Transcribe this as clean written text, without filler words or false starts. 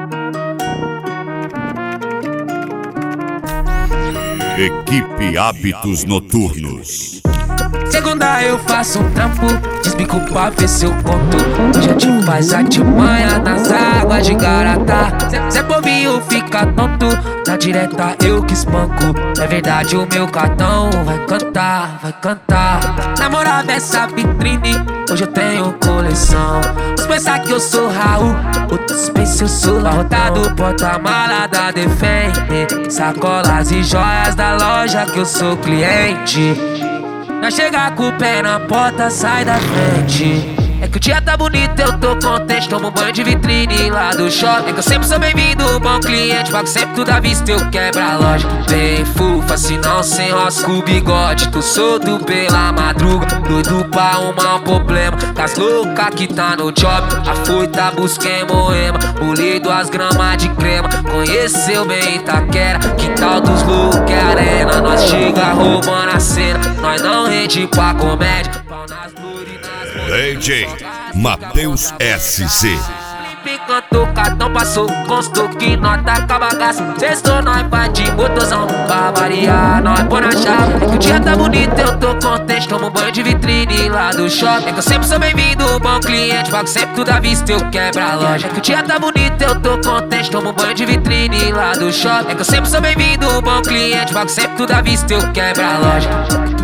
Equipe Hábitos Noturnos. Segunda eu faço um trampo, desbico pra ver se eu conto. Já te faz artimanha nas águas de Garatá. Zé bobinho fica tonto, na direta eu que espanco. É verdade o meu cartão vai cantar, vai cantar. Namorava essa vitrine, hoje eu tenho coleção. Uns pensar que eu sou Raul, outros pensam eu sou Lautado. Porta-mala da Defende, sacolas e joias da loja que eu sou cliente. Não chegar com o pé na porta, sai da frente. É que o dia tá bonito, eu tô contente. Tomo um banho de vitrine lá do shopping. É que eu sempre sou bem-vindo, um bom cliente. Pago sempre tudo à vista, eu quebro a loja. Bem fufa, se não sem rosca o bigode. Tô solto pela madruga, doido pra arrumar um problema. Com as loucas que tá no job, a foita busca em Moema. Pulei 2 gramas de crema, conheceu bem Itaquera. Quintal dos loucos é arena, nós chega roubando a cena. Nós não rende pra comédia, pau nas flores. DJ Matheus SC. Enquanto o cartão passou, constou que nós tá com a bagaça. Sextou, nós vai de motorzão, pra variar, nós põe na chave. É que o dia tá bonito, eu tô contente. Tomo um banho de vitrine lá do shopping. É que eu sempre sou bem-vindo, um bom cliente. Pago sempre tudo à vista, eu quebro a loja. É que o dia tá bonito, eu tô contente. Tomo um banho de vitrine lá do shopping. É que eu sempre sou bem-vindo, um bom cliente. Pago sempre tudo à vista, eu quebro a loja.